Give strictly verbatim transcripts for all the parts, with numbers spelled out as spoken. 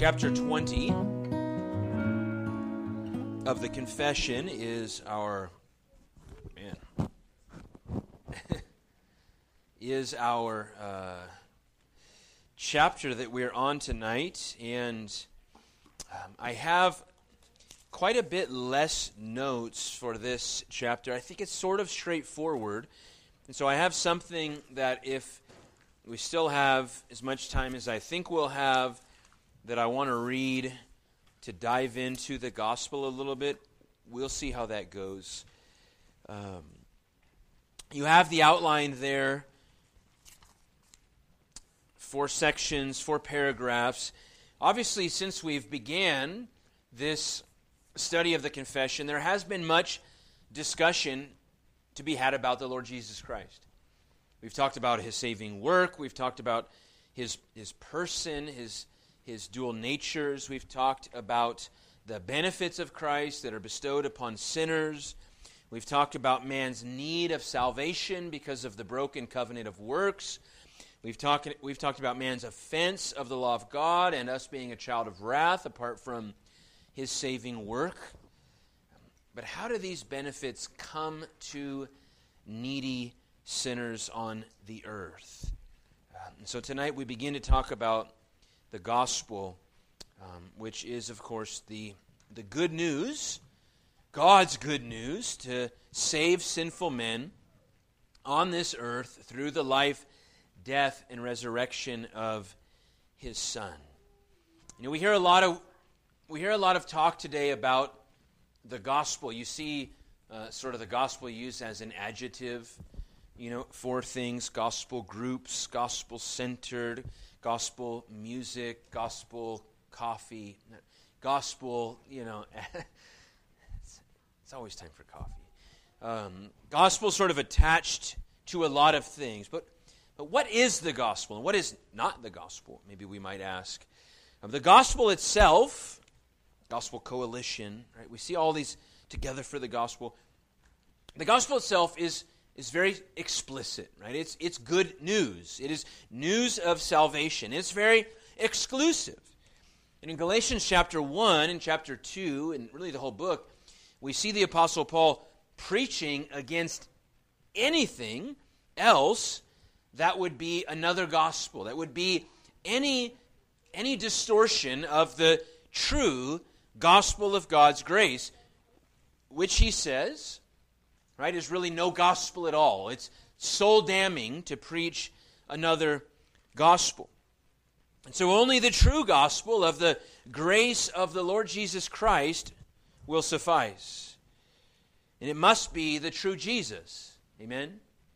Chapter twenty of the Confession is our, man, is our uh, chapter that we're on tonight, and um, I have quite a bit less notes for this chapter. I think it's sort of straightforward, and so I have something that if we still have as much time as I think we'll have, that I want to read to dive into the gospel a little bit. We'll see how that goes. Um, you have the outline there, four sections, four paragraphs. Obviously, since we've began this study of the confession, there has been much discussion to be had about the Lord Jesus Christ. We've talked about his saving work. We've talked about his his person, his his dual natures. We've talked about the benefits of Christ that are bestowed upon sinners. We've talked about man's need of salvation because of the broken covenant of works. We've talked we've talked about man's offense of the law of God and us being a child of wrath apart from his saving work. But how do these benefits come to needy sinners on the earth? Um, and so tonight we begin to talk about the gospel, um, which is, of course, the, the good news, God's good news to save sinful men on this earth through the life, death, and resurrection of his Son. You know, we hear a lot of we hear a lot of talk today about the gospel. You see uh, sort of the gospel used as an adjective, you know, for things: gospel groups, gospel-centered, gospel music, gospel coffee, gospel, you know, it's, it's always time for coffee. Um, gospel sort of attached to a lot of things. But, but what is the gospel and what is not the gospel? Maybe we might ask. Um, the gospel itself, gospel coalition, right? We see all these together for the gospel. The gospel itself is is very explicit, right? It's it's good news. It is news of salvation. It's very exclusive. And in Galatians chapter one and chapter two, and really the whole book, we see the Apostle Paul preaching against anything else that would be another gospel, that would be any, any distortion of the true gospel of God's grace, which he says, right, is really no gospel at all. It's soul damning to preach another gospel. And so only the true gospel of the grace of the Lord Jesus Christ will suffice. And it must be the true Jesus, amen,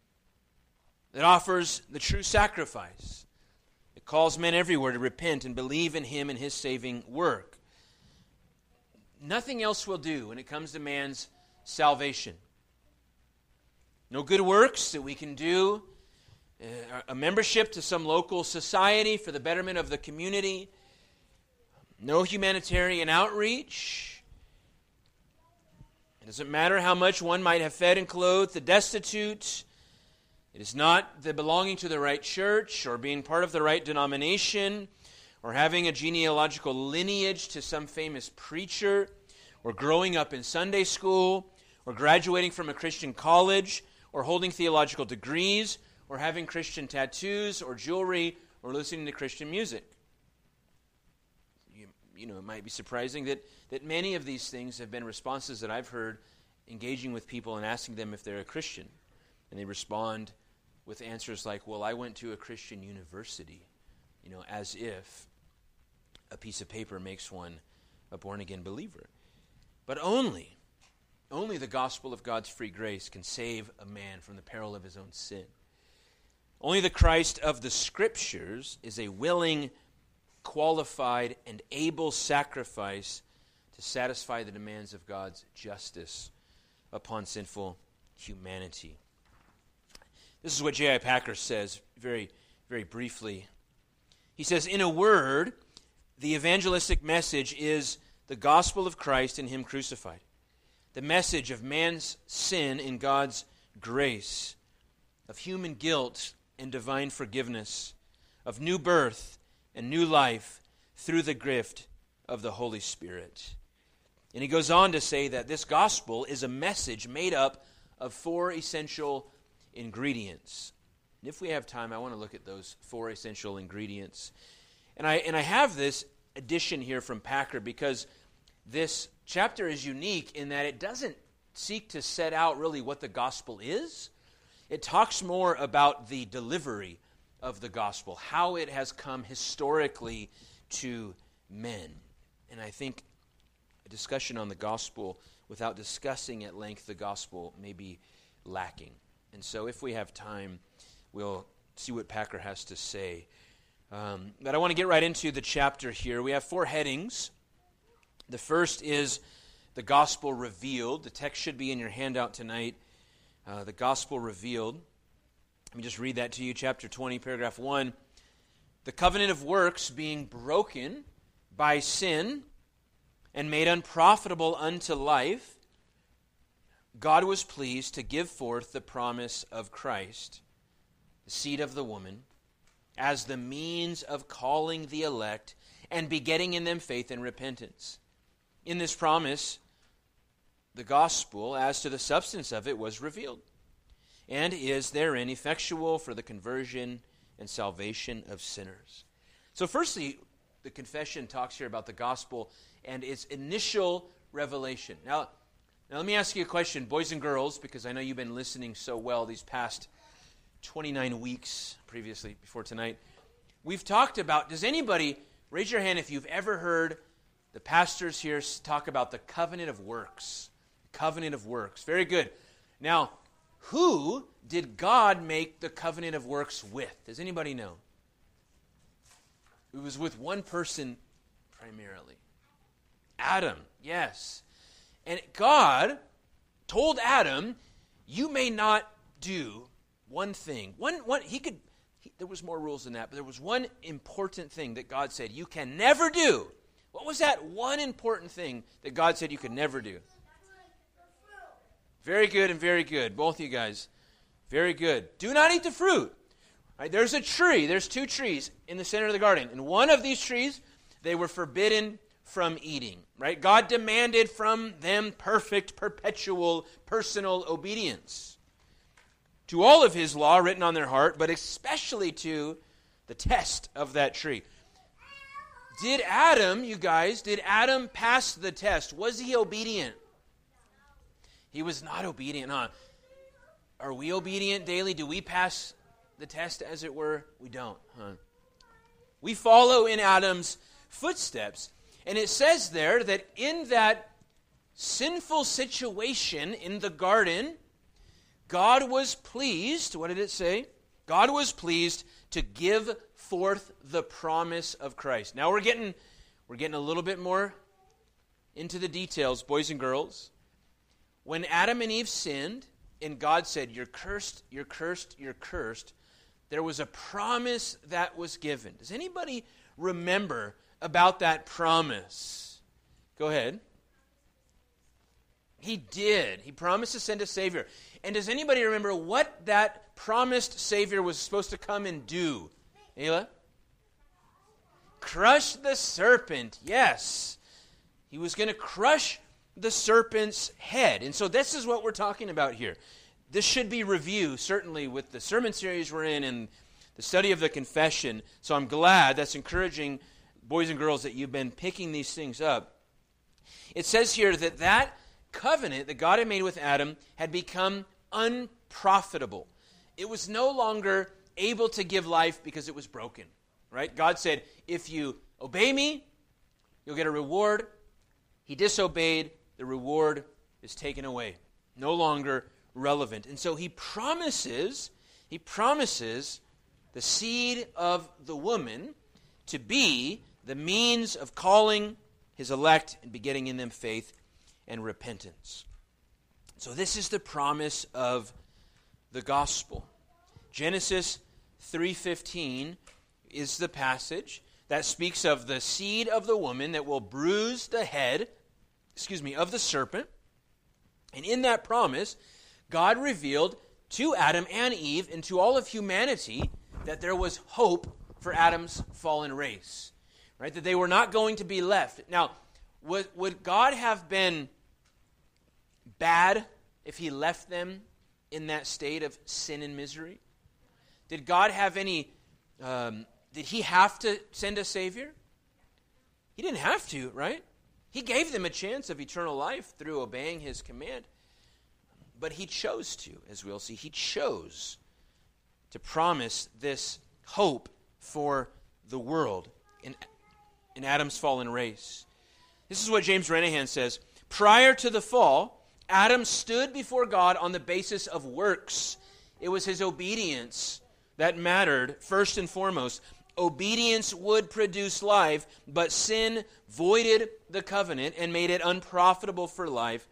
that offers the true sacrifice. It calls men everywhere to repent and believe in him and his saving work. Nothing else will do when it comes to man's salvation. No good works that we can do, uh, a membership to some local society for the betterment of the community, no humanitarian outreach. It doesn't matter how much one might have fed and clothed the destitute. It is not the belonging to the right church or being part of the right denomination or having a genealogical lineage to some famous preacher or growing up in Sunday school or graduating from a Christian college or holding theological degrees, or having Christian tattoos, or jewelry, or listening to Christian music. You, you know, it might be surprising that, that many of these things have been responses that I've heard engaging with people and asking them if they're a Christian. And they respond with answers like, well, I went to a Christian university, you know, as if a piece of paper makes one a born-again believer. But only Only the gospel of God's free grace can save a man from the peril of his own sin. Only the Christ of the Scriptures is a willing, qualified, and able sacrifice to satisfy the demands of God's justice upon sinful humanity. This is what J I Packer says very, very briefly. He says, in a word, the evangelistic message is the gospel of Christ and him crucified. The message of man's sin in God's grace, of human guilt and divine forgiveness, of new birth and new life through the gift of the Holy Spirit. And he goes on to say that this gospel is a message made up of four essential ingredients. And if we have time, I want to look at those four essential ingredients. And I and I have this addition here from Packer because this chapter is unique in that it doesn't seek to set out really what the gospel is. It talks more about the delivery of the gospel, how it has come historically to men. And I think a discussion on the gospel without discussing at length the gospel may be lacking. And so if we have time, we'll see what Packer has to say. Um, but I want to get right into the chapter here. We have four headings. The first is the gospel revealed. The text should be in your handout tonight. Uh, the gospel revealed. Let me just read that to you. Chapter twenty, paragraph one. The covenant of works being broken by sin and made unprofitable unto life, God was pleased to give forth the promise of Christ, the seed of the woman, as the means of calling the elect and begetting in them faith and repentance. In this promise, the gospel, as to the substance of it, was revealed, and is therein effectual for the conversion and salvation of sinners. So firstly, the confession talks here about the gospel and its initial revelation. Now, now let me ask you a question, boys and girls, because I know you've been listening so well these past twenty-nine weeks previously, before tonight. We've talked about, does anybody, raise your hand if you've ever heard the pastors here talk about the covenant of works. Covenant of works. Very good. Now, who did God make the covenant of works with? Does anybody know? It was with one person primarily. Adam, yes. And God told Adam, you may not do one thing. One, one, he could, he, there was more rules than that, but there was one important thing that God said you can never do. What was that one important thing that God said you could never do? Very good and very good. Both of you guys. Very good. Do not eat the fruit. Right, there's a tree. There's two trees in the center of the garden. And one of these trees, they were forbidden from eating. Right? God demanded from them perfect, perpetual, personal obedience to all of his law written on their heart, but especially to the test of that tree. Did Adam, you guys, did Adam pass the test? Was he obedient? He was not obedient, huh? Are we obedient daily? Do we pass the test, as it were? We don't, huh? We follow in Adam's footsteps. And it says there that in that sinful situation in the garden, God was pleased, what did it say? God was pleased to give forth the promise of Christ. Now we're getting we're getting a little bit more into the details, boys and girls. When Adam and Eve sinned, and God said, you're cursed, you're cursed, you're cursed, there was a promise that was given. Does anybody remember about that promise? Go ahead. He did. He promised to send a Savior. And does anybody remember what that promised Savior was supposed to come and do? Ayla? Crush the serpent. Yes. He was going to crush the serpent's head. And so this is what we're talking about here. This should be review, certainly, with the sermon series we're in and the study of the confession. So I'm glad, that's encouraging, boys and girls, that you've been picking these things up. It says here that that covenant that God had made with Adam had become unprofitable. It was no longer able to give life because it was broken. Right? God said, if you obey me, you'll get a reward. He disobeyed, the reward is taken away. No longer relevant. And so he promises, he promises the seed of the woman to be the means of calling his elect and begetting in them faith and repentance. So this is the promise of the gospel. Genesis three fifteen is the passage that speaks of the seed of the woman that will bruise the head, excuse me, of the serpent. And in that promise, God revealed to Adam and Eve and to all of humanity that there was hope for Adam's fallen race. right? That they were not going to be left. Now, would, would God have been bad if he left them in that state of sin and misery? Did God have any, um, did he have to send a Savior? He didn't have to, right? He gave them a chance of eternal life through obeying his command. But he chose to, as we'll see. He chose to promise this hope for the world in, in Adam's fallen race. This is what James Renahan says. Prior to the fall, Adam stood before God on the basis of works. It was his obedience that mattered first and foremost. Obedience would produce life, but sin voided the covenant and made it unprofitable for life.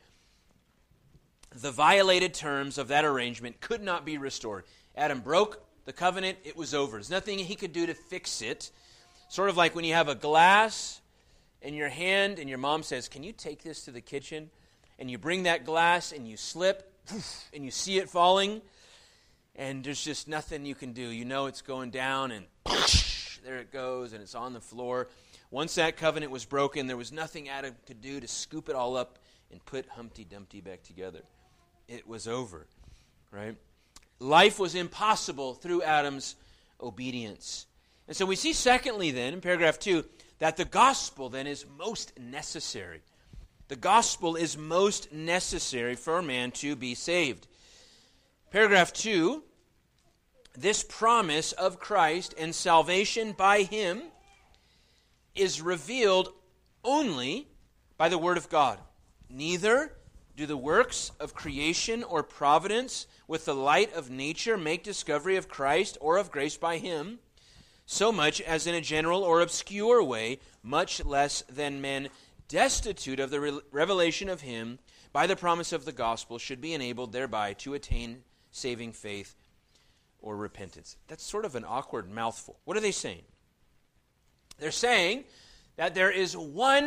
The violated terms of that arrangement could not be restored. Adam broke the covenant, it was over. There's nothing he could do to fix it. Sort of like when you have a glass in your hand and your mom says, "Can you take this to the kitchen?" And you bring that glass and you slip and you see it falling and there's just nothing you can do. You know it's going down and there it goes and it's on the floor. Once that covenant was broken, there was nothing Adam could do to scoop it all up and put Humpty Dumpty back together. It was over, right? Life was impossible through Adam's obedience. And so we see secondly then, in paragraph two, that the gospel then is most necessary. The gospel is most necessary for man to be saved. Paragraph two, this promise of Christ and salvation by him is revealed only by the word of God. Neither do the works of creation or providence with the light of nature make discovery of Christ or of grace by him, so much as in a general or obscure way, much less than men destitute of the re- revelation of him by the promise of the gospel should be enabled thereby to attain saving faith or repentance. That's sort of an awkward mouthful. What are they saying? They're saying that there is one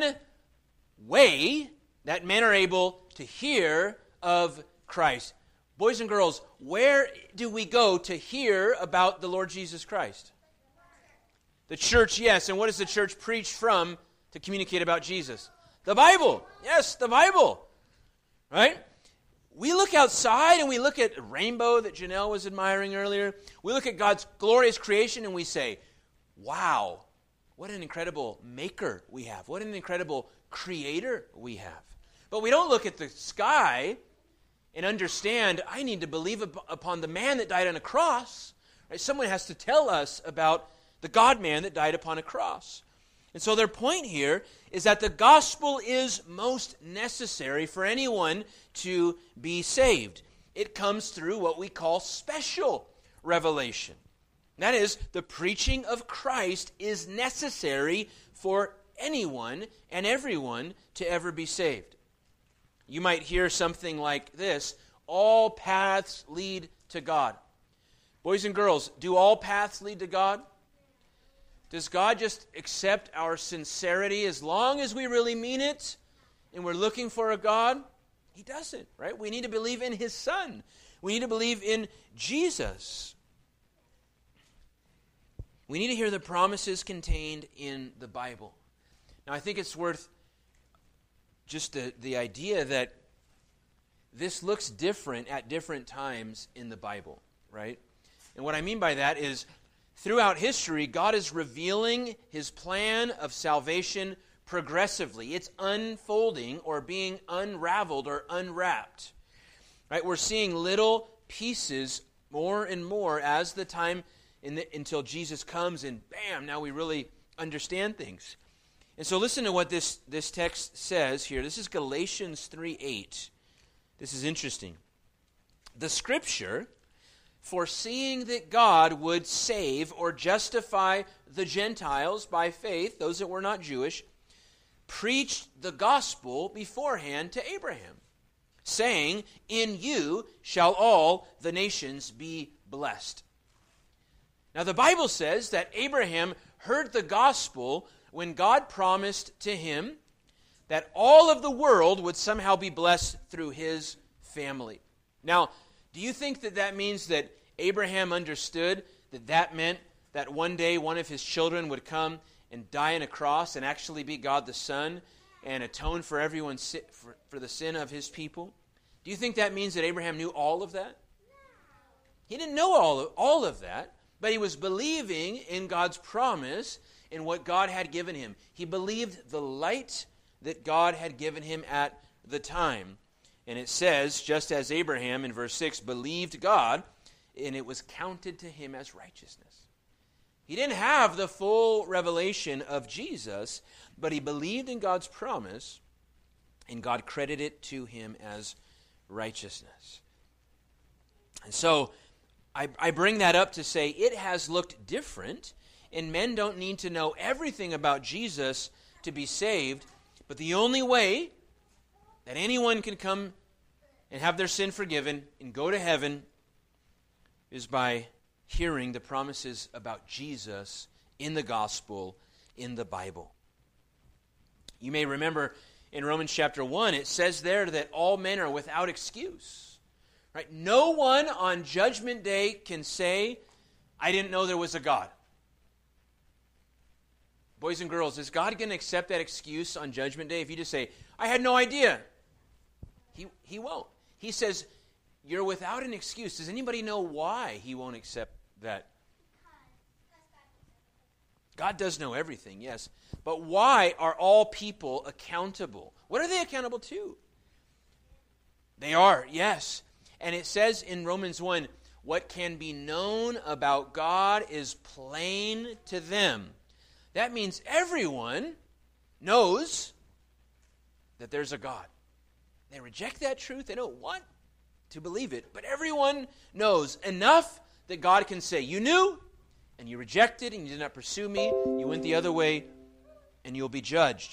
way that men are able to hear of Christ. Boys and girls, where do we go to hear about the Lord Jesus Christ? The church, yes. And what does the church preach from to communicate about Jesus? The Bible. Yes, the Bible. Right? We look outside and we look at the rainbow that Janelle was admiring earlier. We look at God's glorious creation and we say, wow, what an incredible maker we have. What an incredible creator we have. But we don't look at the sky and understand, I need to believe upon the man that died on a cross. Right? Someone has to tell us about the God-man that died upon a cross. And so their point here is that the gospel is most necessary for anyone to be saved. It comes through what we call special revelation. That is, the preaching of Christ is necessary for anyone and everyone to ever be saved. You might hear something like this: all paths lead to God. Boys and girls, do all paths lead to God? Does God just accept our sincerity as long as we really mean it and we're looking for a God? He doesn't, right? We need to believe in his Son. We need to believe in Jesus. We need to hear the promises contained in the Bible. Now, I think it's worth just the, the idea that this looks different at different times in the Bible, right? And what I mean by that is, throughout history, God is revealing his plan of salvation progressively. It's unfolding or being unraveled or unwrapped. Right? We're seeing little pieces more and more as the time in the, until Jesus comes and bam, now we really understand things. And so listen to what this, this text says here. This is Galatians three eight. This is interesting. The Scripture, foreseeing that God would save or justify the Gentiles by faith, those that were not Jewish, preached the gospel beforehand to Abraham, saying, in you shall all the nations be blessed. Now the Bible says that Abraham heard the gospel when God promised to him that all of the world would somehow be blessed through his family. Now, do you think that that means that Abraham understood that that meant that one day one of his children would come and die on a cross and actually be God the Son and atone for everyone's si- for, for the sin of his people? Do you think that means that Abraham knew all of that? He didn't know all of, all of that, but he was believing in God's promise in what God had given him. He believed the light that God had given him at the time. And it says, just as Abraham in verse six believed God, and it was counted to him as righteousness. He didn't have the full revelation of Jesus, but he believed in God's promise, and God credited it to him as righteousness. And so, I, I bring that up to say it has looked different, and men don't need to know everything about Jesus to be saved, but the only way that anyone can come and have their sin forgiven and go to heaven is by hearing the promises about Jesus in the gospel, in the Bible. You may remember in Romans chapter one, it says there that all men are without excuse. Right? No one on Judgment Day can say, I didn't know there was a God. Boys and girls, is God going to accept that excuse on Judgment Day if you just say, I had no idea? He, he won't. He says, you're without an excuse. Does anybody know why he won't accept that? God does know everything, yes. But why are all people accountable? What are they accountable to? They are, yes. And it says in Romans one, what can be known about God is plain to them. That means everyone knows that there's a God. They reject that truth. They don't want to believe it. But everyone knows enough that God can say, you knew, and you rejected, and you did not pursue me. You went the other way, and you'll be judged.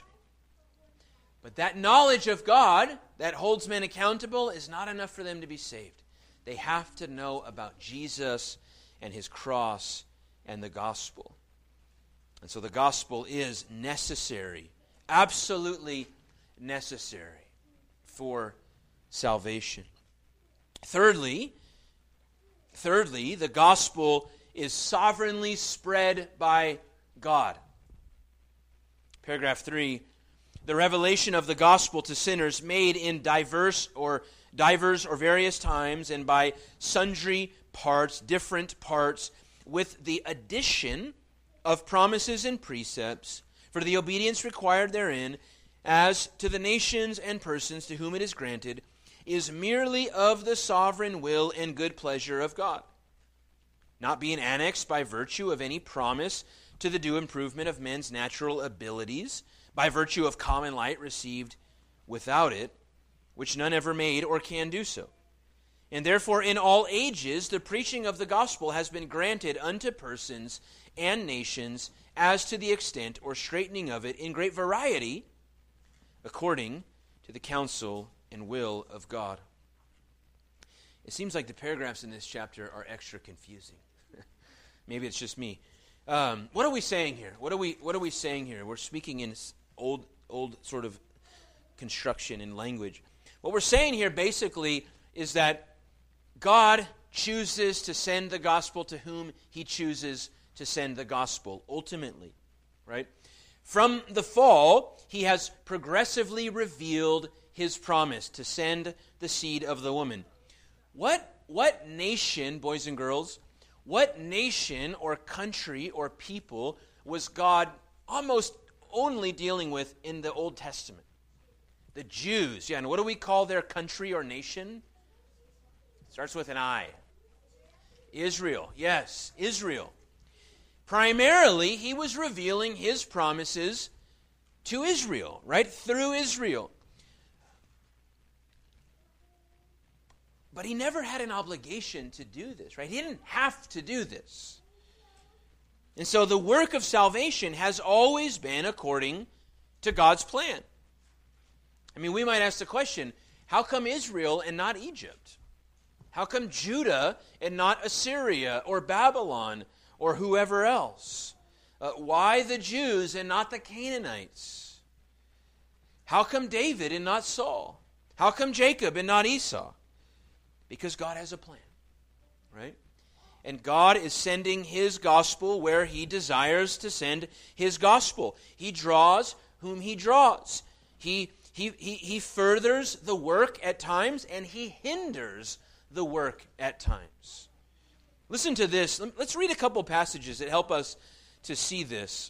But that knowledge of God that holds men accountable is not enough for them to be saved. They have to know about Jesus and his cross and the gospel. And so the gospel is necessary, absolutely necessary for salvation. Thirdly, thirdly, the gospel is sovereignly spread by God. Paragraph three, the revelation of the gospel to sinners made in diverse or divers or various times and by sundry parts, different parts, with the addition of promises and precepts for the obedience required therein, as to the nations and persons to whom it is granted, is merely of the sovereign will and good pleasure of God, not being annexed by virtue of any promise to the due improvement of men's natural abilities, by virtue of common light received without it, which none ever made or can do so. And therefore in all ages the preaching of the gospel has been granted unto persons and nations as to the extent or straightening of it in great variety, according to the counsel and will of God. It seems like the paragraphs in this chapter are extra confusing. Maybe it's just me. Um, what are we saying here? What are we What are we saying here? We're speaking in old old sort of construction and language. What we're saying here basically is that God chooses to send the gospel to whom he chooses to send the gospel, ultimately, right? From the fall, he has progressively revealed his promise to send the seed of the woman. What, what nation, boys and girls, what nation or country or people was God almost only dealing with in the Old Testament? The Jews. Yeah, and what do we call their country or nation? Starts with an I. Israel. Yes, Israel. Primarily, he was revealing his promises to Israel, right? Through Israel. But he never had an obligation to do this, right? He didn't have to do this. And so the work of salvation has always been according to God's plan. I mean, we might ask the question, how come Israel and not Egypt? How come Judah and not Assyria or Babylon or whoever else? Uh, why the Jews and not the Canaanites? How come David and not Saul? How come Jacob and not Esau? Because God has a plan, right? And God is sending his gospel where he desires to send his gospel. He draws whom he draws. He, he, he, he furthers the work at times, and he hinders the work at times. Listen to this. Let's read a couple passages that help us to see this.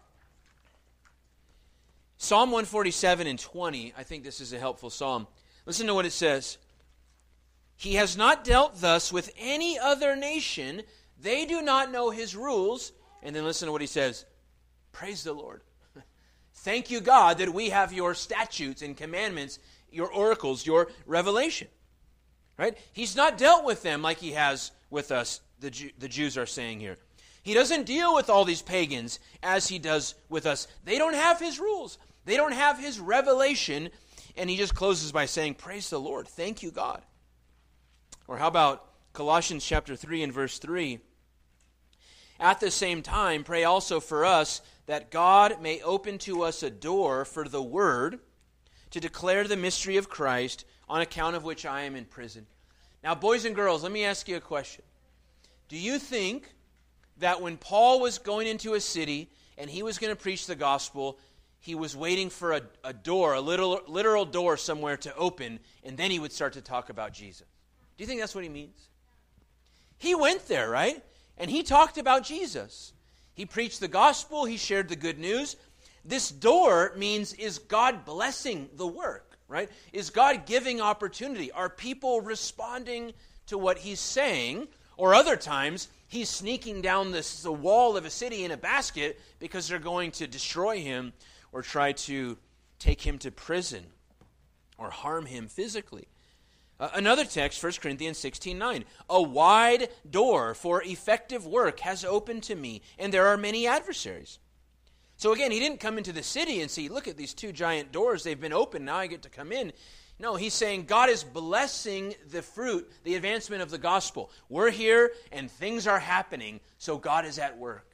Psalm one forty-seven and twenty, I think this is a helpful psalm. Listen to what it says. He has not dealt thus with any other nation. They do not know his rules. And then listen to what he says. Praise the Lord. Thank you, God, that we have your statutes and commandments, your oracles, your revelation. Right? He's not dealt with them like he has with us, the, Jew, the Jews are saying here. He doesn't deal with all these pagans as he does with us. They don't have his rules. They don't have his revelation. And he just closes by saying, praise the Lord. Thank you, God. Or how about Colossians chapter three and verse three? At the same time, pray also for us that God may open to us a door for the word to declare the mystery of Christ, on account of which I am in prison. Now, boys and girls, let me ask you a question. Do you think that when Paul was going into a city and he was going to preach the gospel, he was waiting for a, a door, a little, literal door somewhere to open, and then he would start to talk about Jesus? Do you think that's what he means? He went there, right? And he talked about Jesus. He preached the gospel. He shared the good news. This door means, is God blessing the work, right? Is God giving opportunity? Are people responding to what he's saying? Or other times, he's sneaking down this, the wall of a city in a basket because they're going to destroy him or try to take him to prison or harm him physically. Uh, another text, First Corinthians sixteen nine. A wide door for effective work has opened to me, and there are many adversaries. So again, he didn't come into the city and see, look at these two giant doors, they've been opened, now I get to come in. No, he's saying God is blessing the fruit, the advancement of the gospel. We're here and things are happening, so God is at work.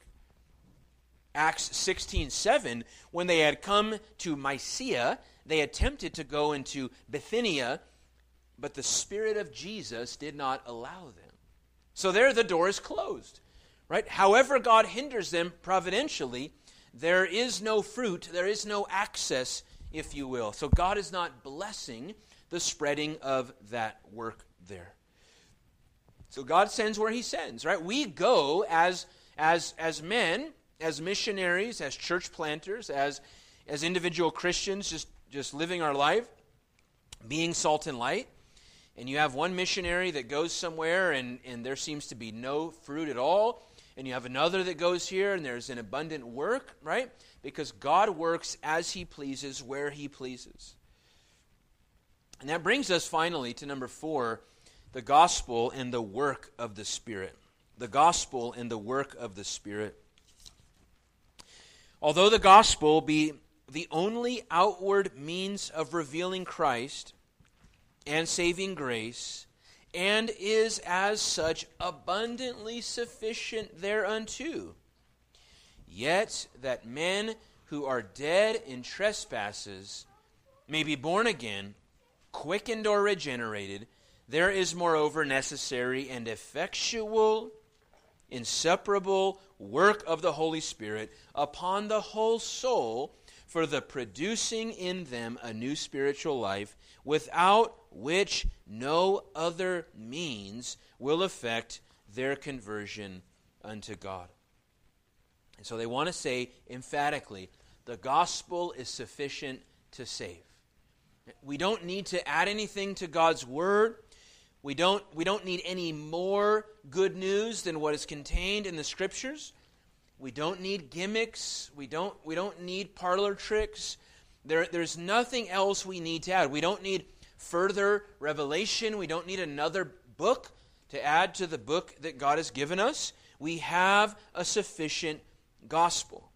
Acts sixteen seven, when they had come to Mysia, they attempted to go into Bithynia, but the Spirit of Jesus did not allow them. So there the door is closed, right? However God hinders them providentially, there is no fruit, there is no access, if you will. So God is not blessing the spreading of that work there. So God sends where he sends, right? We go as, as, as men, as missionaries, as church planters, as, as individual Christians, just, just living our life, being salt and light. And you have one missionary that goes somewhere and, and there seems to be no fruit at all. And you have another that goes here and there's an abundant work, right? Because God works as he pleases, where he pleases. And that brings us finally to number four, the gospel and the work of the Spirit. The gospel and the work of the Spirit. Although the gospel be the only outward means of revealing Christ and saving grace, and is as such abundantly sufficient thereunto, yet that men who are dead in trespasses may be born again, quickened or regenerated, there is moreover necessary and effectual, inseparable work of the Holy Spirit upon the whole soul, for the producing in them a new spiritual life, without which no other means will affect their conversion unto God. And so they want to say emphatically, the gospel is sufficient to save. We don't need to add anything to God's word. We don't, we don't need any more good news than what is contained in the Scriptures. We don't need gimmicks. We don't, we don't need parlor tricks. There, there's nothing else we need to add. We don't need further revelation. We don't need another book to add to the book that God has given us. We have a sufficient gospel.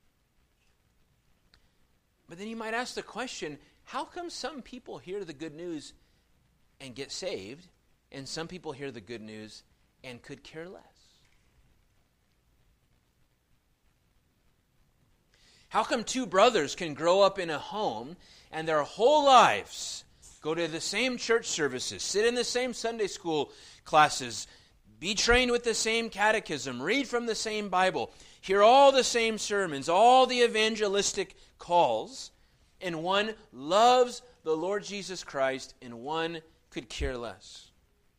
But then you might ask the question, how come some people hear the good news and get saved, and some people hear the good news and could care less? How come two brothers can grow up in a home and their whole lives go to the same church services, sit in the same Sunday school classes, be trained with the same catechism, read from the same Bible, hear all the same sermons, all the evangelistic calls, and one loves the Lord Jesus Christ, and one could care less.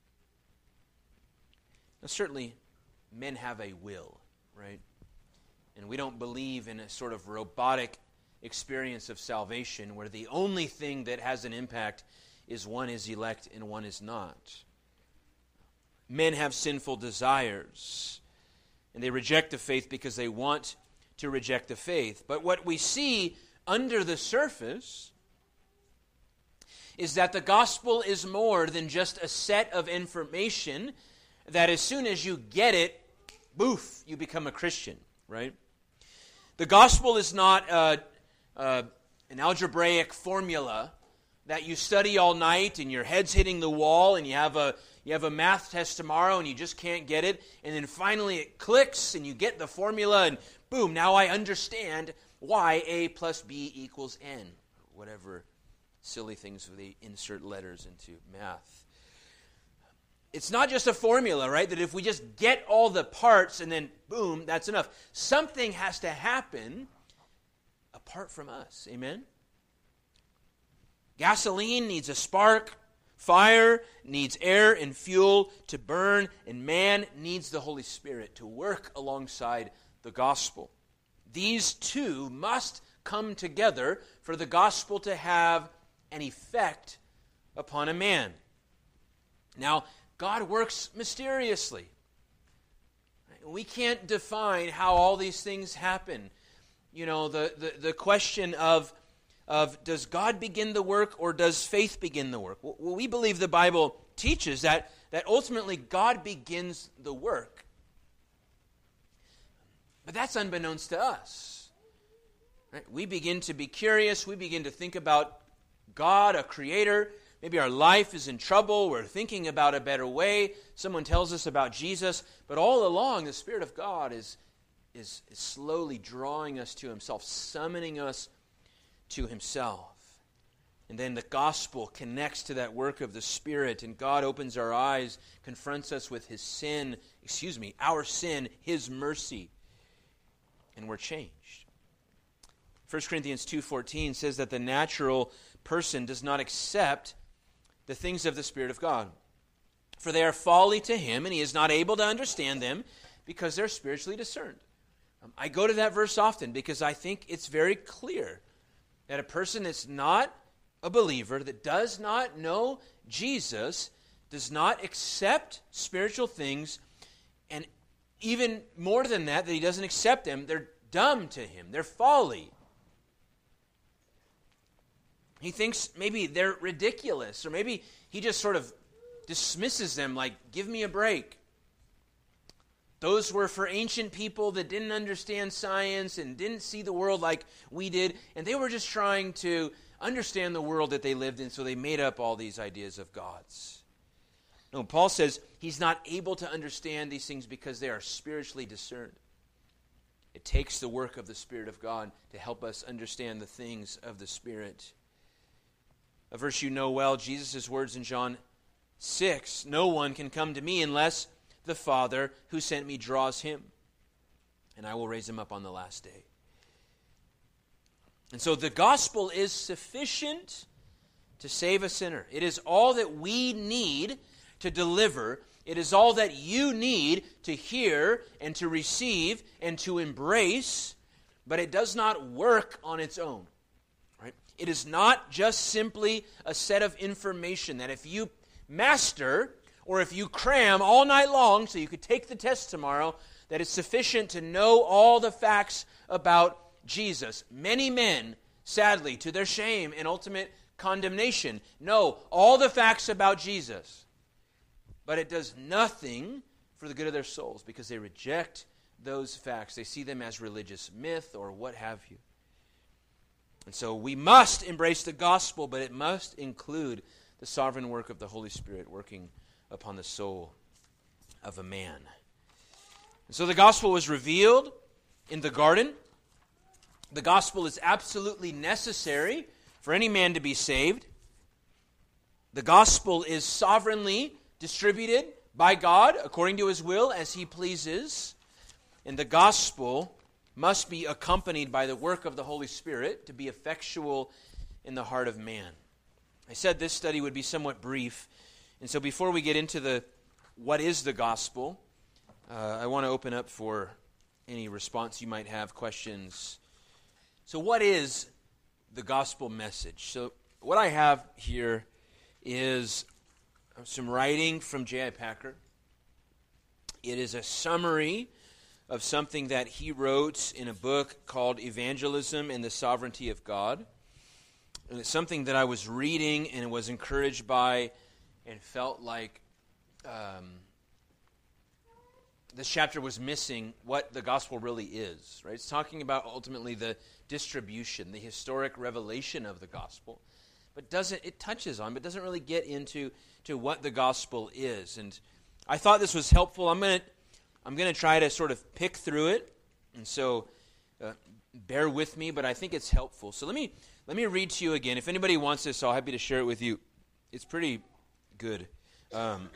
Now, certainly, men have a will, right? And we don't believe in a sort of robotic experience of salvation where the only thing that has an impact is one is elect and one is not. Men have sinful desires, and they reject the faith because they want to reject the faith. But what we see under the surface is that the gospel is more than just a set of information that as soon as you get it, boof, you become a Christian, right? The gospel is not uh, uh, an algebraic formula that you study all night and your head's hitting the wall and you have a you have a math test tomorrow and you just can't get it, and then finally it clicks and you get the formula and boom, now I understand why A plus B equals N, or whatever silly things they insert letters into math. It's not just a formula, right? That if we just get all the parts and then boom, that's enough. Something has to happen apart from us. Amen? Gasoline needs a spark. Fire needs air and fuel to burn. And man needs the Holy Spirit to work alongside the gospel. These two must come together for the gospel to have an effect upon a man. Now, God works mysteriously. We can't define how all these things happen. You know, the, the, the question of, of does God begin the work or does faith begin the work? Well, we believe the Bible teaches that, that ultimately God begins the work. But that's unbeknownst to us. Right? We begin to be curious. We begin to think about God, a creator. Maybe our life is in trouble. We're thinking about a better way. Someone tells us about Jesus. But all along, the Spirit of God is, is, is slowly drawing us to Himself, summoning us to Himself. And then the gospel connects to that work of the Spirit, and God opens our eyes, confronts us with His sin, excuse me, our sin, His mercy, and we're changed. First Corinthians two fourteen says that the natural person does not accept the things of the Spirit of God, for they are folly to him, and he is not able to understand them because they're spiritually discerned. Um, I go to that verse often because I think it's very clear that a person that's not a believer, that does not know Jesus, does not accept spiritual things, and even more than that, that he doesn't accept them, they're dumb to him, they're folly. He thinks maybe they're ridiculous, or maybe he just sort of dismisses them like, give me a break. Those were for ancient people that didn't understand science and didn't see the world like we did, and they were just trying to understand the world that they lived in, so they made up all these ideas of gods. No, Paul says he's not able to understand these things because they are spiritually discerned. It takes the work of the Spirit of God to help us understand the things of the Spirit. A verse you know well, Jesus' words in John six, no one can come to me unless the Father who sent me draws him, and I will raise him up on the last day. And so the gospel is sufficient to save a sinner. It is all that we need to deliver. It is all that you need to hear and to receive and to embrace, but it does not work on its own. Right? It is not just simply a set of information that if you master or if you cram all night long so you could take the test tomorrow, that it's sufficient to know all the facts about Jesus. Many men, sadly, to their shame and ultimate condemnation, know all the facts about Jesus. But it does nothing for the good of their souls because they reject those facts. They see them as religious myth or what have you. And so we must embrace the gospel, but it must include the sovereign work of the Holy Spirit working upon the soul of a man. And so the gospel was revealed in the garden. The gospel is absolutely necessary for any man to be saved. The gospel is sovereignly distributed by God, according to his will, as he pleases. And the gospel must be accompanied by the work of the Holy Spirit to be effectual in the heart of man. I said this study would be somewhat brief. And so before we get into the what is the gospel, uh, I want to open up for any response you might have, questions. So what is the gospel message? So what I have here is some writing from J I Packer. It is a summary of something that he wrote in a book called Evangelism and the Sovereignty of God. And it's something that I was reading and was encouraged by and felt like um, this chapter was missing what the gospel really is. Right? It's talking about ultimately the distribution, the historic revelation of the gospel. But doesn't it touches on, but doesn't really get into to what the gospel is. And I thought this was helpful. I'm going to I'm going to try to sort of pick through it. And so uh, bear with me, but I think it's helpful. So let me let me read to you again. If anybody wants this, I'll happy to share it with you. It's pretty good. Um,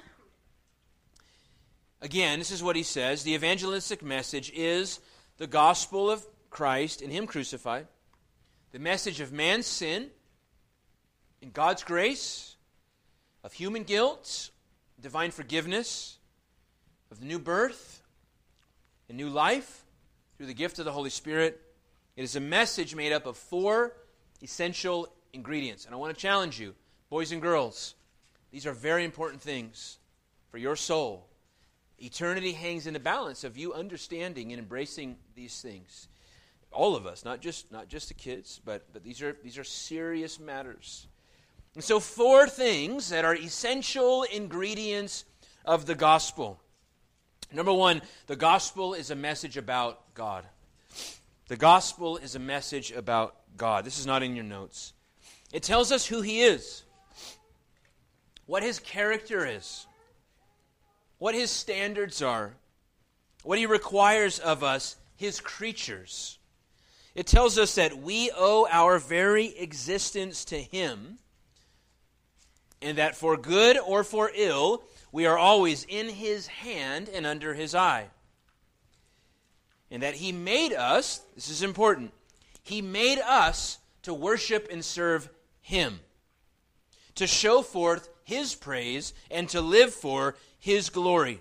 again, this is what he says. The evangelistic message is the gospel of Christ and him crucified, the message of man's sin and God's grace, of human guilt, divine forgiveness, of the new birth, a new life through the gift of the Holy Spirit. It is a message made up of four essential ingredients. And I want to challenge you, boys and girls, these are very important things for your soul. Eternity hangs in the balance of you understanding and embracing these things. All of us, not just not just the kids, but but these are these are serious matters. And so four things that are essential ingredients of the gospel. Number one, the gospel is a message about God. The gospel is a message about God. This is not in your notes. It tells us who he is, what his character is, what his standards are, what he requires of us, his creatures. It tells us that we owe our very existence to him, and that for good or for ill, we are always in his hand and under his eye. And that he made us, this is important, he made us to worship and serve him, to show forth his praise and to live for his glory.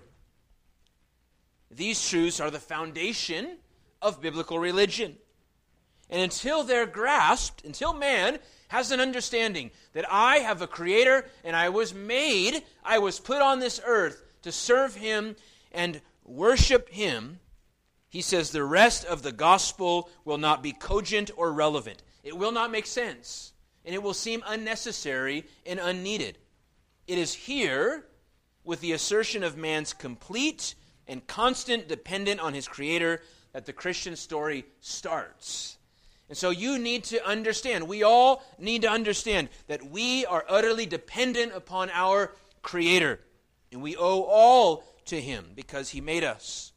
These truths are the foundation of biblical religion. And until they're grasped, until man has an understanding that I have a creator and I was made, I was put on this earth to serve him and worship him, he says the rest of the gospel will not be cogent or relevant. It will not make sense, and it will seem unnecessary and unneeded. It is here, with the assertion of man's complete and constant dependence on his creator, that the Christian story starts. And so you need to understand, we all need to understand that we are utterly dependent upon our Creator. And we owe all to him because he made us.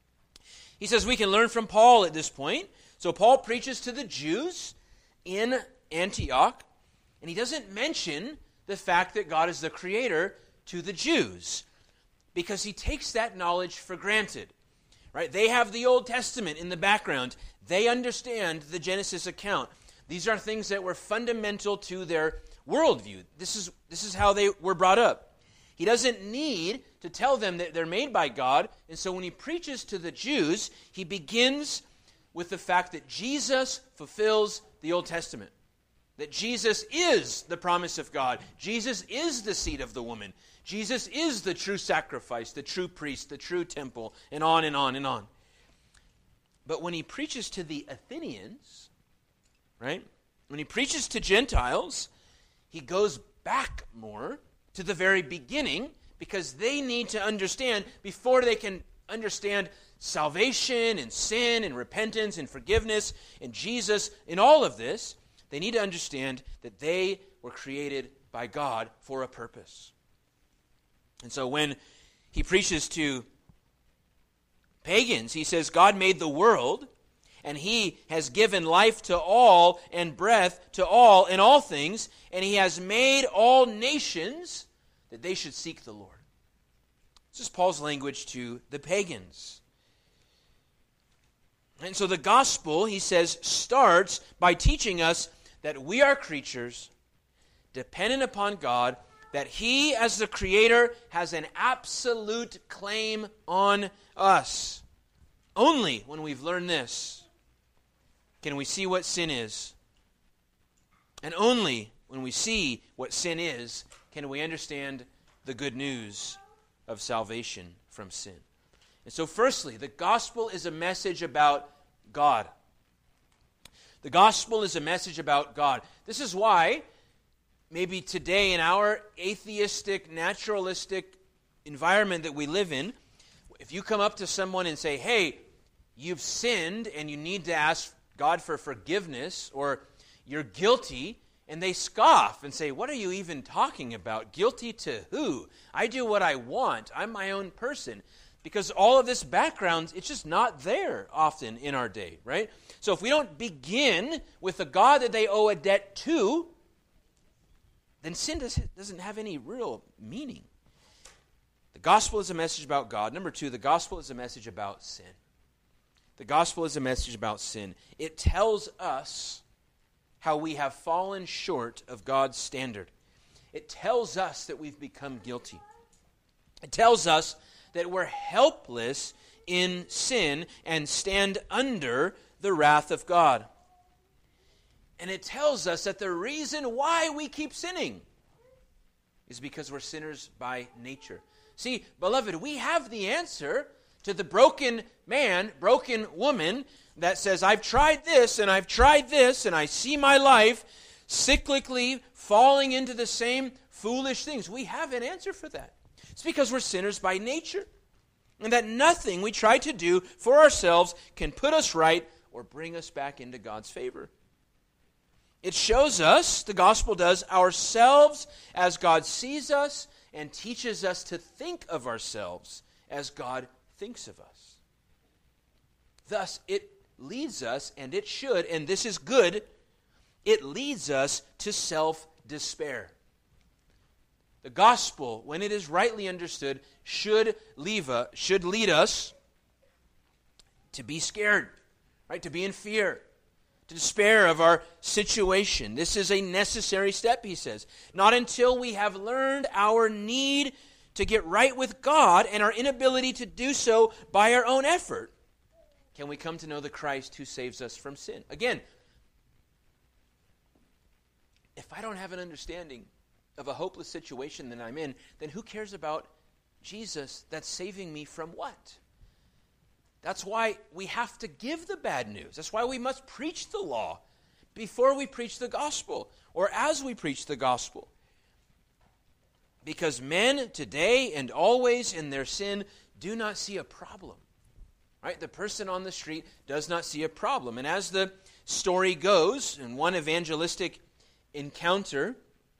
He says we can learn from Paul at this point. So Paul preaches to the Jews in Antioch, and he doesn't mention the fact that God is the Creator to the Jews because he takes that knowledge for granted. Right? They have the Old Testament in the background. They understand the Genesis account. These are things that were fundamental to their worldview. This is, this is how they were brought up. He doesn't need to tell them that they're made by God. And so when he preaches to the Jews, he begins with the fact that Jesus fulfills the Old Testament. That Jesus is the promise of God. Jesus is the seed of the woman. Jesus is the true sacrifice, the true priest, the true temple, and on and on and on. But when he preaches to the Athenians, right? When he preaches to Gentiles, he goes back more to the very beginning because they need to understand before they can understand salvation and sin and repentance and forgiveness and Jesus and all of this, they need to understand that they were created by God for a purpose. And so when he preaches to pagans, he says God made the world, and he has given life to all and breath to all in all things, and he has made all nations that they should seek the Lord. This is Paul's language to the pagans. And so the gospel, he says, starts by teaching us that we are creatures dependent upon God, that he, as the creator, has an absolute claim on us. Only when we've learned this can we see what sin is. And only when we see what sin is can we understand the good news of salvation from sin. And so firstly, the gospel is a message about God. The gospel is a message about God. This is why maybe today in our atheistic, naturalistic environment that we live in, if you come up to someone and say, hey, you've sinned and you need to ask God for forgiveness, or you're guilty, and they scoff and say, what are you even talking about? Guilty to who? I do what I want. I'm my own person. Because all of this background, it's just not there often in our day, right? So if we don't begin with the God that they owe a debt to, then sin doesn't have any real meaning. The gospel is a message about God. Number two, the gospel is a message about sin. The gospel is a message about sin. It tells us how we have fallen short of God's standard. It tells us that we've become guilty. It tells us that we're helpless in sin and stand under the wrath of God. And it tells us that the reason why we keep sinning is because we're sinners by nature. See, beloved, we have the answer to the broken man, broken woman that says, I've tried this and I've tried this and I see my life cyclically falling into the same foolish things. We have an answer for that. It's because we're sinners by nature, and that nothing we try to do for ourselves can put us right or bring us back into God's favor. It shows us, the gospel does, ourselves as God sees us and teaches us to think of ourselves as God thinks of us. Thus, it leads us, and it should, and this is good, it leads us to self-despair. The gospel, when it is rightly understood, should leave us, should lead us to be scared, right? To be in fear, to despair of our situation. This is a necessary step, he says. Not until we have learned our need to get right with God and our inability to do so by our own effort can we come to know the Christ who saves us from sin. Again, if I don't have an understanding of a hopeless situation that I'm in, then who cares about Jesus that's saving me from what? That's why we have to give the bad news. That's why we must preach the law before we preach the gospel, or as we preach the gospel. Because men today and always in their sin do not see a problem. Right? The person on the street does not see a problem. And as the story goes, in one evangelistic encounter,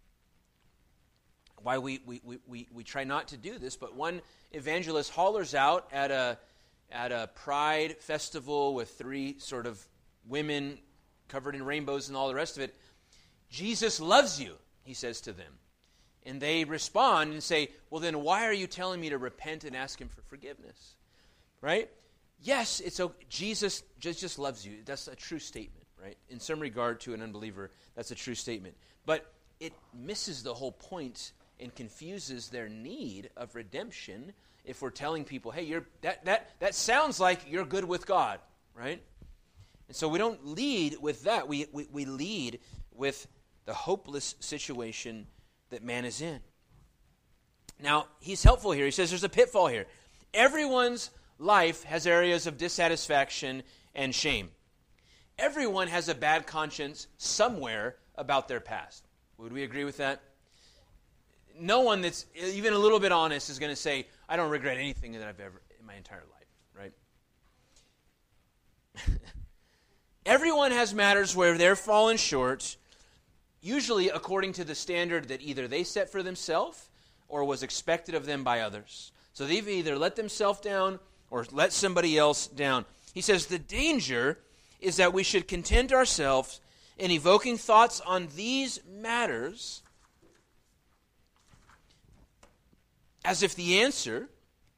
why we, we, we, we try not to do this, but one evangelist hollers out at a at a pride festival with three sort of women covered in rainbows and all the rest of it, Jesus loves you, he says to them. And they respond and say, well, then why are you telling me to repent and ask him for forgiveness? Right? Yes, it's okay. Jesus just, just loves you. That's a true statement, right? In some regard to an unbeliever, that's a true statement. But it misses the whole point and confuses their need of redemption if we're telling people, hey, you're that that that sounds like you're good with God, right? And so we don't lead with that. We, we, we lead with the hopeless situation that man is in. Now, he's helpful here. He says there's a pitfall here. Everyone's life has areas of dissatisfaction and shame. Everyone has a bad conscience somewhere about their past. Would we agree with that? No one that's even a little bit honest is going to say, I don't regret anything that I've ever, in my entire life, right? Everyone has matters where they're fallen short, usually according to the standard that either they set for themselves or was expected of them by others. So they've either let themselves down or let somebody else down. He says the danger is that we should content ourselves in evoking thoughts on these matters as if the answer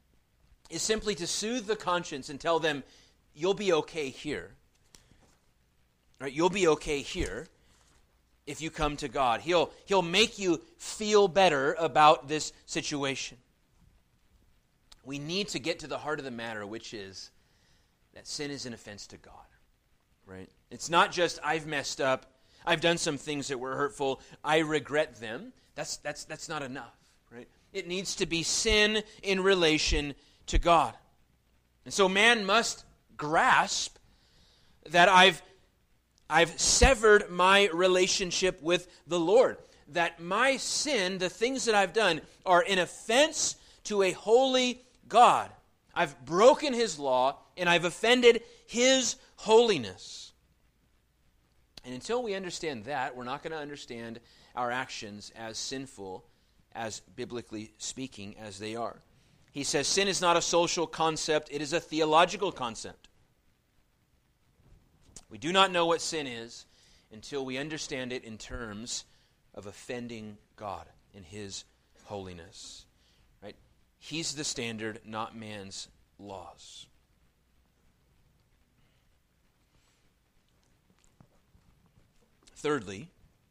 is simply to soothe the conscience and tell them, you'll be okay here. Right? You'll be okay here if you come to God. He'll, he'll make you feel better about this situation. We need to get to the heart of the matter, which is that sin is an offense to God. Right? It's not just, I've messed up, I've done some things that were hurtful, I regret them. That's, that's, that's not enough. Right? It needs to be sin in relation to God. And so man must grasp that I've I've severed my relationship with the Lord. That my sin, the things that I've done, are an offense to a holy God. I've broken His law and I've offended His holiness. And until we understand that, we're not going to understand our actions as sinful, as biblically speaking, as they are. He says sin is not a social concept, it is a theological concept. We do not know what sin is until we understand it in terms of offending God in His holiness. Right? He's the standard, not man's laws. Thirdly,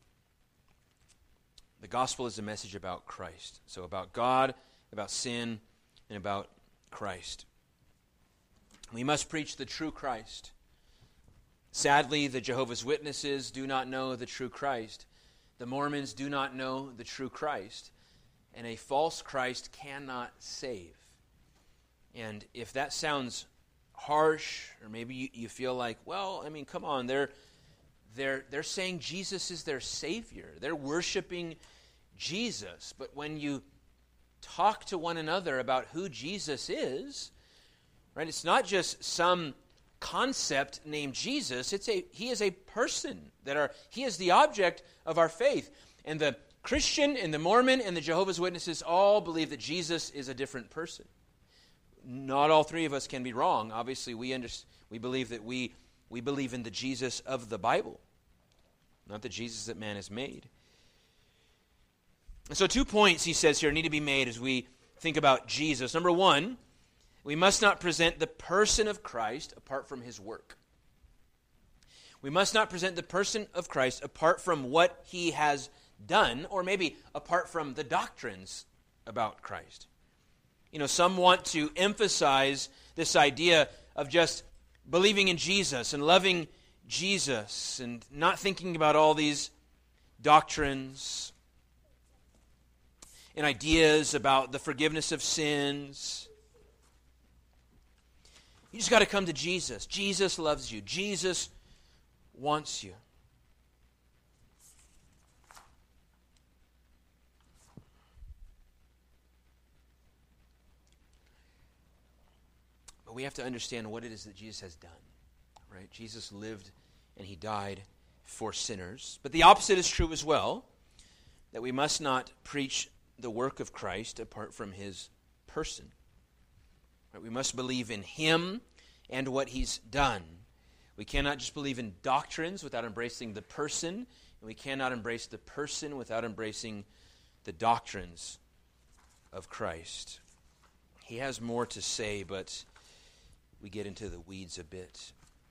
the gospel is a message about Christ. So about God, about sin, and about Christ. We must preach the true Christ. Sadly, the Jehovah's Witnesses do not know the true Christ. The Mormons do not know the true Christ. And a false Christ cannot save. And if that sounds harsh, or maybe you, you feel like, well, I mean, come on, they're, they're, they're saying Jesus is their Savior. They're worshiping Jesus. But when you talk to one another about who Jesus is, right, it's not just some concept named Jesus. It's a he is a person that are he is the object of our faith. And the Christian and the Mormon and the Jehovah's Witnesses all believe that Jesus is a different person. Not all three of us can be wrong. Obviously, we under, we believe that we we believe in the Jesus of the Bible, not the Jesus that man has made. And so two points, he says here, need to be made as we think about Jesus. Number one, we must not present the person of Christ apart from His work. We must not present the person of Christ apart from what He has done, or maybe apart from the doctrines about Christ. You know, some want to emphasize this idea of just believing in Jesus and loving Jesus and not thinking about all these doctrines and ideas about the forgiveness of sins. You just got to come to Jesus. Jesus loves you. Jesus wants you. But we have to understand what it is that Jesus has done. Right? Jesus lived and He died for sinners. But the opposite is true as well, that we must not preach the work of Christ apart from His person. Right? We must believe in Him and what He's done. We cannot just believe in doctrines without embracing the person, and we cannot embrace the person without embracing the doctrines of Christ. He has more to say, but we get into the weeds a bit.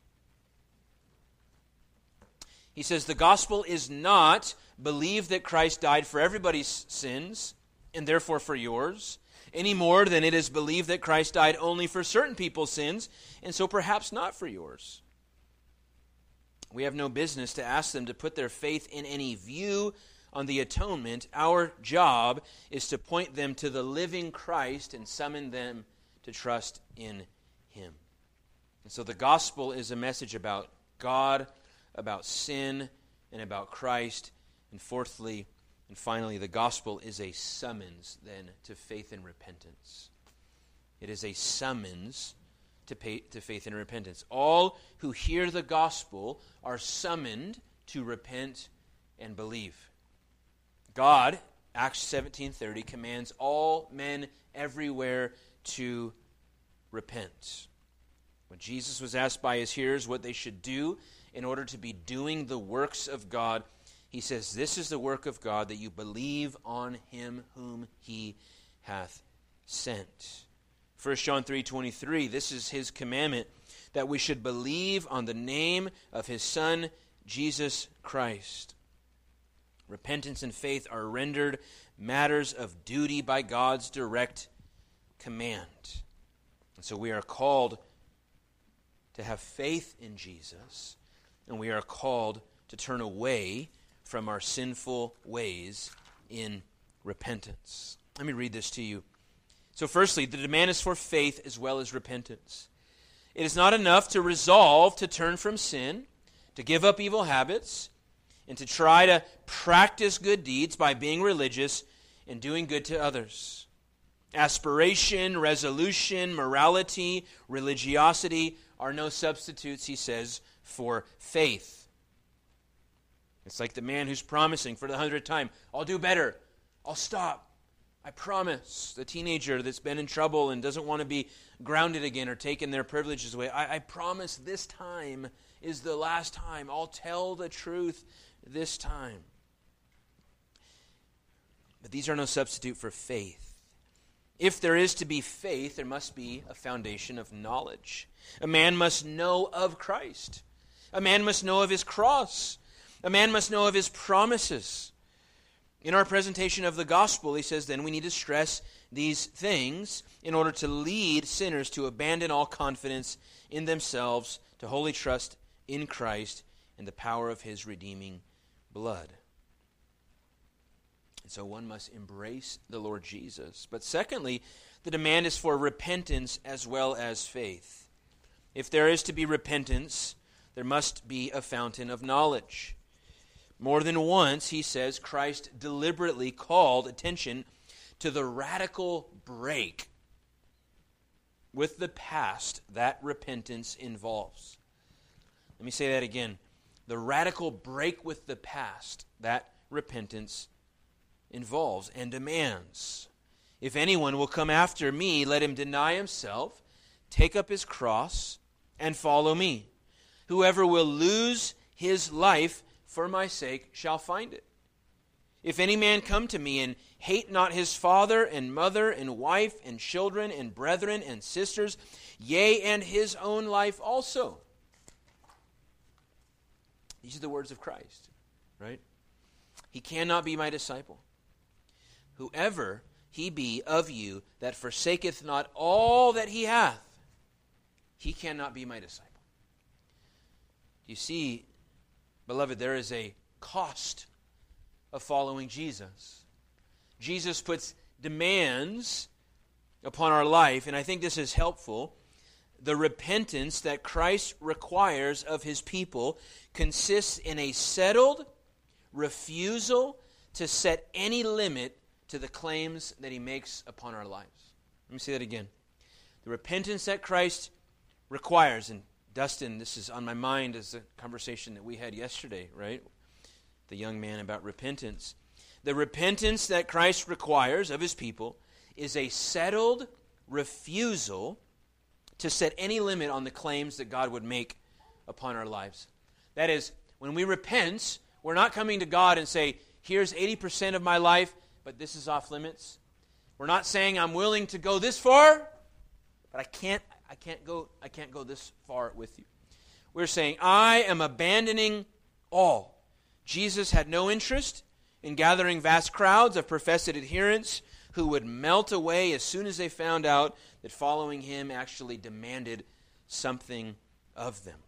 He says the gospel is not believe that Christ died for everybody's sins and therefore for yours, any more than it is believed that Christ died only for certain people's sins and so perhaps not for yours. We have no business to ask them to put their faith in any view on the atonement. Our job is to point them to the living Christ and summon them to trust in Him. And so the gospel is a message about God, about sin, and about Christ. And fourthly, and finally, the gospel is a summons then to faith and repentance. It is a summons to, pay, to faith and repentance. All who hear the gospel are summoned to repent and believe. God, Acts seventeen thirty, commands all men everywhere to repent. When Jesus was asked by His hearers what they should do in order to be doing the works of God, He says, this is the work of God, that you believe on Him whom He hath sent. First John three twenty-three, this is his commandment, that we should believe on the name of his Son, Jesus Christ. Repentance and faith are rendered matters of duty by God's direct command. And so we are called to have faith in Jesus, and we are called to turn away from our sinful ways in repentance. Let me read this to you. So firstly, the demand is for faith as well as repentance. It is not enough to resolve to turn from sin, to give up evil habits, and to try to practice good deeds by being religious and doing good to others. Aspiration, resolution, morality, religiosity are no substitutes, he says, for faith. It's like the man who's promising for the hundredth time, I'll do better, I'll stop, I promise. The teenager that's been in trouble and doesn't want to be grounded again or taking their privileges away, I, I promise this time is the last time. I'll tell the truth this time. But these are no substitute for faith. If there is to be faith, there must be a foundation of knowledge. A man must know of Christ. A man must know of his cross. A man must know of his promises. In our presentation of the gospel, he says, then we need to stress these things in order to lead sinners to abandon all confidence in themselves, to wholly trust in Christ and the power of his redeeming blood. And so one must embrace the Lord Jesus. But secondly, the demand is for repentance as well as faith. If there is to be repentance, there must be a fountain of knowledge. More than once, he says, Christ deliberately called attention to the radical break with the past that repentance involves. Let me say that again. The radical break with the past that repentance involves and demands. If anyone will come after me, let him deny himself, take up his cross, and follow me. Whoever will lose his life for my sake shall find it. If any man come to me and hate not his father and mother and wife and children and brethren and sisters, yea, and his own life also. These are the words of Christ, right? He cannot be my disciple. Whoever he be of you that forsaketh not all that he hath, he cannot be my disciple. You see, beloved, there is a cost of following Jesus. Jesus puts demands upon our life, and I think this is helpful. The repentance that Christ requires of his people consists in a settled refusal to set any limit to the claims that he makes upon our lives. Let me say that again. The repentance that Christ requires, and Dustin, this is on my mind as a conversation that we had yesterday, right? The young man about repentance. The repentance that Christ requires of his people is a settled refusal to set any limit on the claims that God would make upon our lives. That is, when we repent, we're not coming to God and say, here's eighty percent of my life, but this is off limits. We're not saying I'm willing to go this far, but I can't I can't go I can't go this far with you. We're saying I am abandoning all. Jesus had no interest in gathering vast crowds of professed adherents who would melt away as soon as they found out that following him actually demanded something of them.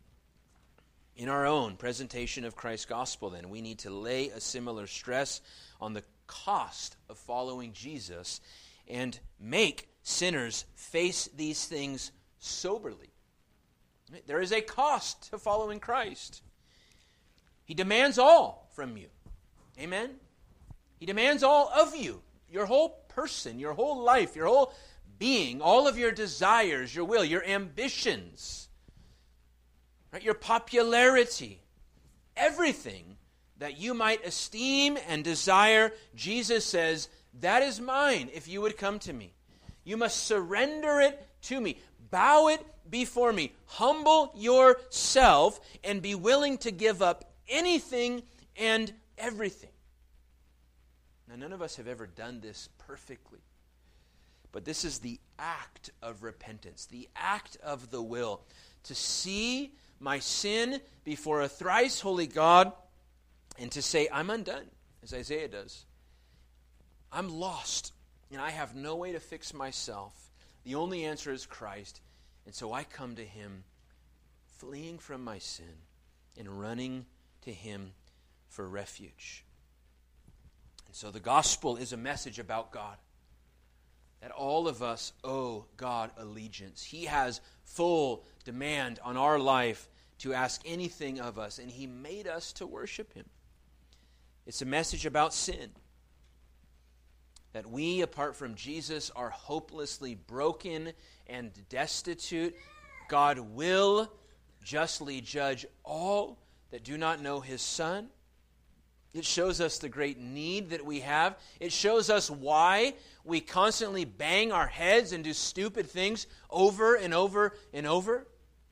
In our own presentation of Christ's gospel, then, we need to lay a similar stress on the cost of following Jesus and make sinners face these things soberly. There is a cost to following Christ. He demands all from you. Amen? He demands all of you. Your whole person, your whole life, your whole being, all of your desires, your will, your ambitions, right? Your popularity, everything that you might esteem and desire, Jesus says, that is mine if you would come to me. You must surrender it to me. Bow it before me. Humble yourself and be willing to give up anything and everything. Now, none of us have ever done this perfectly. but this is the act of repentance, the act of the will, to see my sin before a thrice holy God and to say, I'm undone, as Isaiah does. I'm lost, and I have no way to fix myself. The only answer is Christ, and so I come to him, fleeing from my sin and running to him for refuge. And so the gospel is a message about God, that all of us owe God allegiance. He has full demand on our life to ask anything of us, and he made us to worship him. It's a message about sin, that we, apart from Jesus, are hopelessly broken and destitute. God will justly judge all that do not know his Son. It shows us the great need that we have. It shows us why we constantly bang our heads and do stupid things over and over and over.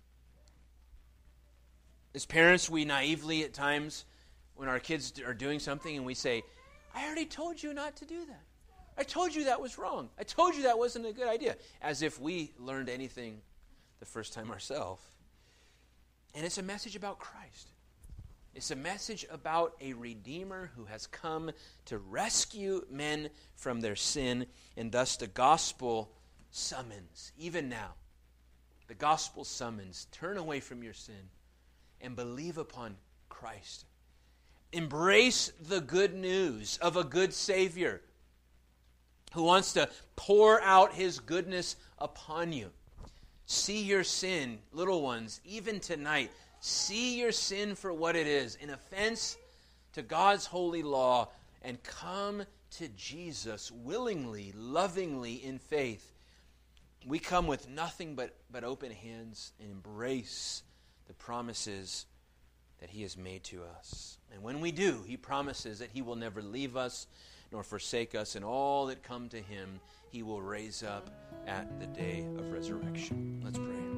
As parents, we naively at times, when our kids are doing something and we say, I already told you not to do that. I told you that was wrong. I told you that wasn't a good idea. As if we learned anything the first time ourselves. And it's a message about Christ. It's a message about a Redeemer who has come to rescue men from their sin, and thus the gospel summons, even now, the gospel summons, turn away from your sin and believe upon Christ. Embrace the good news of a good Savior who wants to pour out his goodness upon you. See your sin, little ones, even tonight. See your sin for what it is, an offense to God's holy law, and come to Jesus willingly, lovingly, in faith. We come with nothing but, but open hands and embrace the promises that he has made to us. And when we do, he promises that he will never leave us nor forsake us, and all that come to him he will raise up at the day of resurrection. Let's pray.